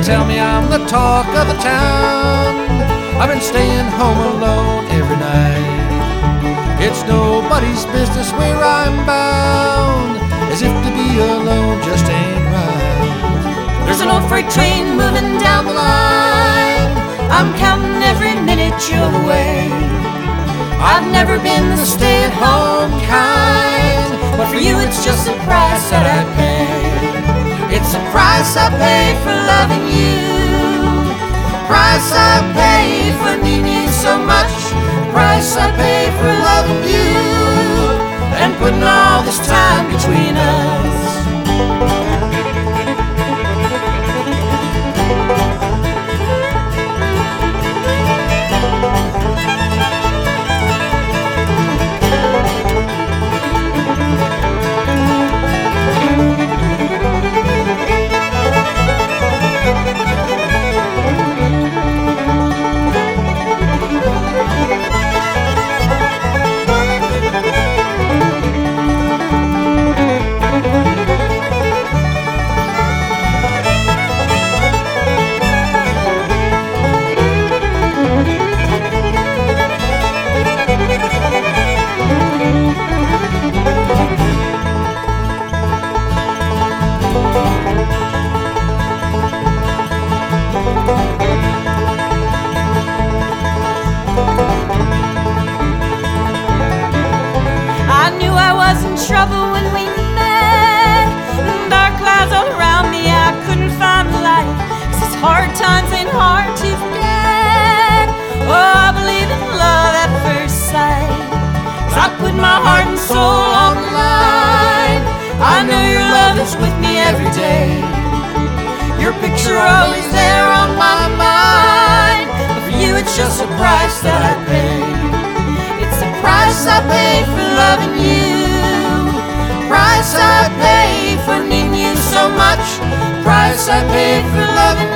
tell me I'm the talk of the town. I've been staying home alone every night. It's nobody's business where I'm bound, as if to be alone just ain't right. There's an old freight train moving down the line. I'm counting every minute you're away. I've never been the stay-at-home kind, but for you it's just a price that I pay. It's a price I pay for loving you, price I pay for needing you so much, price I pay for loving you and putting all this time between us. Trouble when we met, dark clouds all around me, I couldn't find the light. 'Cause these hard times ain't hard to forget. Oh, I believe in love at first sight, 'cause I put my heart and soul on the line. I know your love is with me every day, your picture always there on my mind. But for you it's just a price that I pay. It's the price I pay for loving you, price I pay for needing you so much, price I pay for loving